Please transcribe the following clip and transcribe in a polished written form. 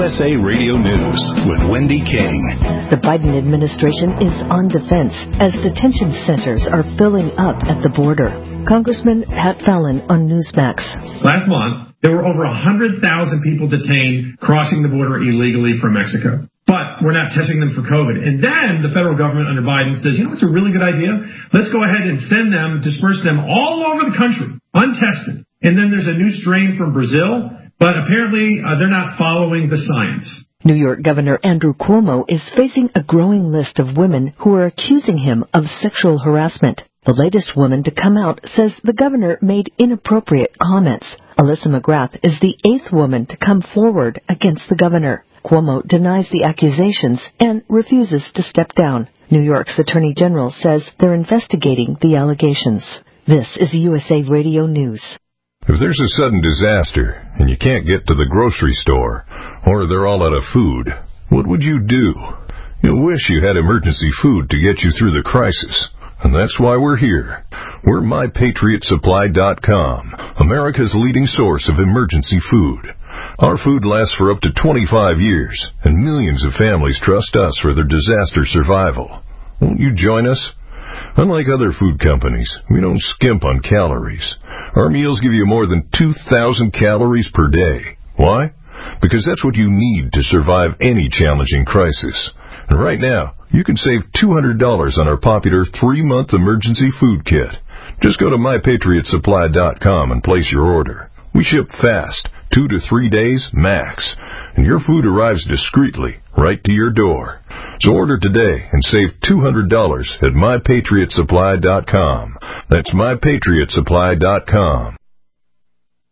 USA Radio News with Wendy King. The Biden administration is on defense as detention centers are filling up at the border. Congressman Pat Fallon on Newsmax. Last month, there were over 100,000 people detained crossing the border illegally from Mexico. But we're not testing them for COVID. And then the federal government under Biden says, you know what's a really good idea? Let's go ahead and disperse them all over the country, untested. And then there's a new strain from Brazil, but apparently they're not following the science. New York Governor Andrew Cuomo is facing a growing list of women who are accusing him of sexual harassment. The latest woman to come out says the governor made inappropriate comments. Alyssa McGrath is the 8th woman to come forward against the governor. Cuomo denies the accusations and refuses to step down. New York's Attorney General says they're investigating the allegations. This is USA Radio News. If there's a sudden disaster and you can't get to the grocery store, or they're all out of food, what would you do? You'll wish you had emergency food to get you through the crisis. And that's why we're here. We're MyPatriotSupply.com, America's leading source of emergency food. Our food lasts for up to 25 years, and millions of families trust us for their disaster survival. Won't you join us? Unlike other food companies, we don't skimp on calories. Our meals give you more than 2,000 calories per day. Why? Because that's what you need to survive any challenging crisis. And right now, you can save $200 on our popular 3-month emergency food kit. Just go to MyPatriotSupply.com and place your order. We ship fast, 2 to 3 days max, and your food arrives discreetly right to your door. So order today and save $200 at MyPatriotSupply.com. That's MyPatriotSupply.com.